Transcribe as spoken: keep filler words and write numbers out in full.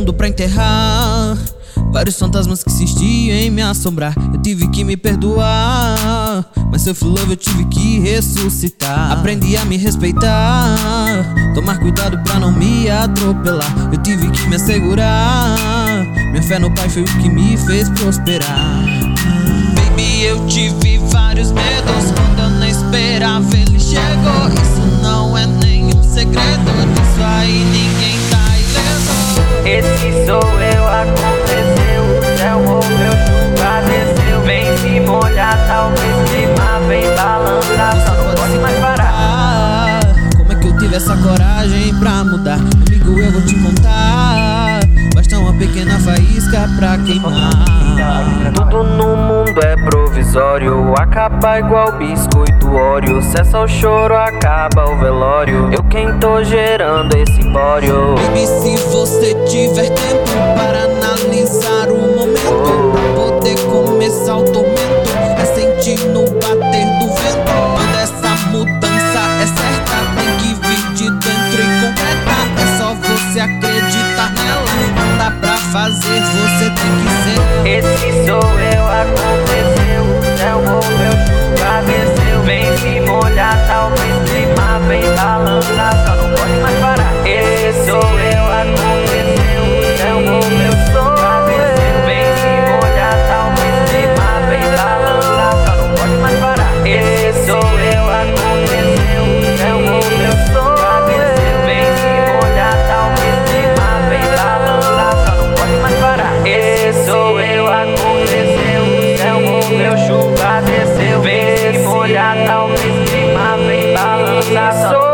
mundo pra enterrar vários fantasmas que insistiam em me assombrar. Eu tive que me perdoar, mas self love eu tive que ressuscitar. Aprendi a me respeitar, tomar cuidado pra não me atropelar. Eu tive que me assegurar, minha fé no Pai foi o que me fez prosperar. Baby, eu tive vários medos, quando eu não esperava ele chegou. Isso não é nenhum segredo, disso aí ninguém tá ileso. Esse sou eu, aconteceu, o céu moveu, chuva desceu. Vem se molhar, talvez queimar, vem balançar, só não pode mais parar. Como é que eu tive essa coragem pra mudar? Amigo, eu vou te contar, basta uma pequena faísca pra queimar. Tudo no mundo é provisório, acaba igual biscoito Oreo. Cessa o choro, acaba o velório, eu quem tô gerando esse bório. Baby, se você tiver tempo para analisar o momento, pra poder começar o tormento, é sentir no bater do vento. Toda essa mudança é certa, tem que vir de dentro e concreta. É só você acreditar nela, não dá pra fazer, você tem que ser. Esse sou eu, aconteceu, o céu moveu, chuva desceu. Vem se molhar, talvez queimar, vem balançar, só não pode mais parar. Esse sou eu, aconteceu, o céu moveu, chuva desceu. Vem se molhar, talvez queimar, vem balançar, só não pode mais parar. Esse sou eu, aconteceu, o céu moveu, chuva desceu. Vem se molhar, talvez queimar, vem balançar, só não pode mais parar. Esse sou eu, aconteceu, o céu moveu, chuva desceu. Vem se molhar, talvez queimar, vem balançar, só